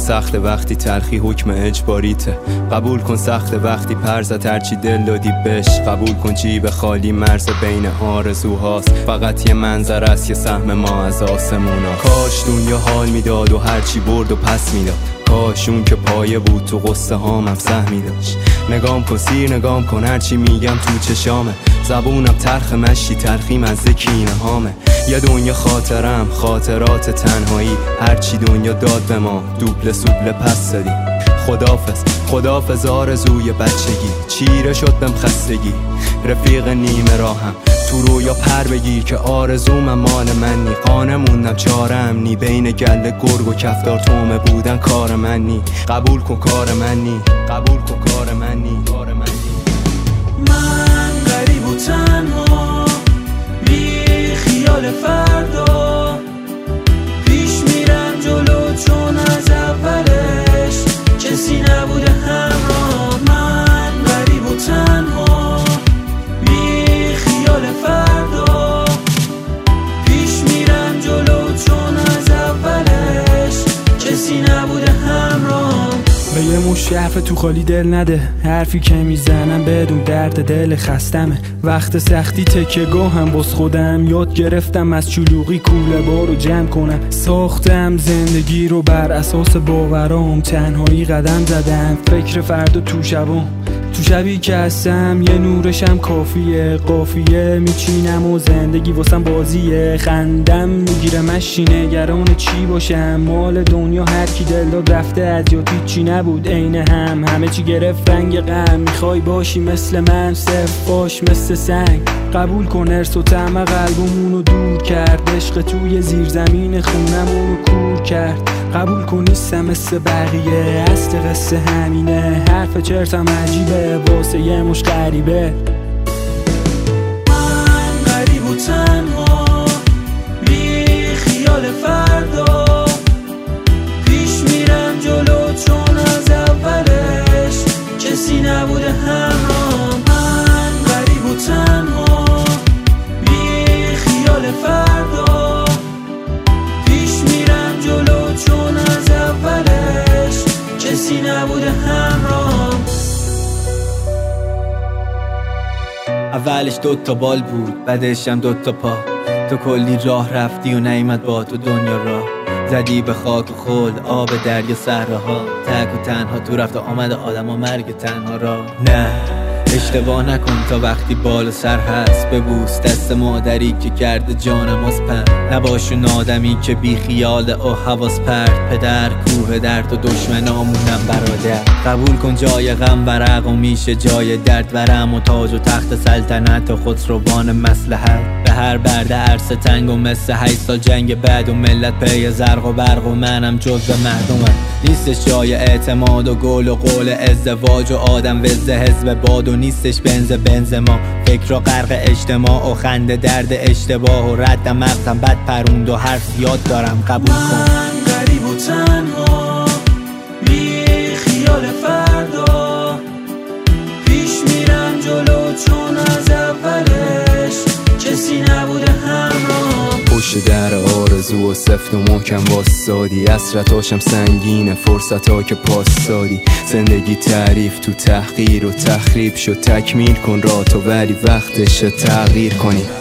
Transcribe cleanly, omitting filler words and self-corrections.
سخت وقتی تلخی حکم اجباریته. قبول کن سخت وقتی پرزت هرچی دل دادی بش. قبول کن جیب خالی مرز بین آرزوهاست. فقط یه منظر است، یه سهم ما از آسمونا. کاش دنیا حال میداد و هرچی برد و پس میداد. کاش اون که پایه بود تو قصه هامم سهمی داشت. نگام کن سیر نگام کن هرچی میگم تو چشامه. زبونم تلخ مشی تلخیم از کینه هامه. یه دنیا خاطرم خاطرات تنهایی. هرچی دنیا داد به ما دوبله سوبله پس دادی. خدافظ خدافظ آرزوی بچگی. چیره شد بهم خستگی. رفیق نیمه راهم تو رویا پر بگیر که آرزومم مال من نی. قانه موندم چارم نی. بین گله گرگ و کفتار تومه بودن کار من نی. قبول کن کار من نی. قبول کن کار من نی. من غریب و تنها بی خیال فردا. پیش میرم جلو چون از اولش کسی نبوده همراه. من غریب و تنها بی خیال فردا. پیش میرم جلو چون از اولش کسی نبوده همراه. به یه مشت حرف تو خالی دل نده. حرفی که میزنم بدون درد دل خستمه. وقت سختی تکه گاهم باز خودم یاد گرفتم از چلوغی کوله بارو جمع کنم. ساختم زندگی رو بر اساس باورام. تنهایی قدم زدم فکر فردا تو شبام. تو شبی که هستم یه نورشم کافیه. قافیه میچینم و زندگی واسم بازیه. خندم میگیره مشی نگران چی باشم. مال دنیا هر کی دل داد رفته از یاد هیچی نبود عین هم. همه چی گرفت رنگ غم. میخوای باشی مثل من صرف باش مثل سنگ. قبول کن ارس و طمع قلبمونو دور کرد. عشق توی زیر زمین خونمونو کور کرد. قبول کن نیستم مثل بقیه. اصل قصه همینه. حرف چرتم عجیبه واسه یه مش غریبه. من غریب و تنها بی خیال فردا. پیش میرم جلو چون از اولش کسی نبوده همراه. من غریب و تنها بی خیال فردا. پیش میرم جلو چون از اولش کسی نبوده همراه. اولش 2 تا بال بود بعدش هم 2 تا پا. تو کلی راه رفتی و نیامد با تو دنیا را. زدی به خاک و خلد آب دریا صحراها. تک و تنها تو رفت و آمد آدم و مرگ تنها را. نه اشتباه نکن تا وقتی بال سر هست. ببوس دست مادری که کرده جانم از پن. نباشون آدمی که بی خیال و حواس پرد. پدر کوه درد و دشمنامونم برادر. قبول کن جای غم ورق و میشه جای درد. ورم و تاج و تخت سلطنت و خسروان مصلحت. به هر برده عرصه تنگ و مثل 8 سال جنگ بعد و ملت پی زرق و برق و منم جزو مردمم. نیستش جای اعتماد و گل و قول ازدواج و آدم وزه حزب باد. و نیستش بنز ما فکر و غرق اجتماع و خنده درد اشتباه. و رد مغزم بد پروند و حرف زیاد دارم قبول کن. من غریب و تنها بی خیال فردا. پیش میرم جلو چون از اولش کسی نبوده همراه. پشت در آرزو و سفت و محکم واسادی. حسرتاشم سنگینه فرصتا که پاس دادی. زندگی تعریف تو تحقیر و تخریب شد. تکمیل کن راه تو ولی وقتش تغییر کنی.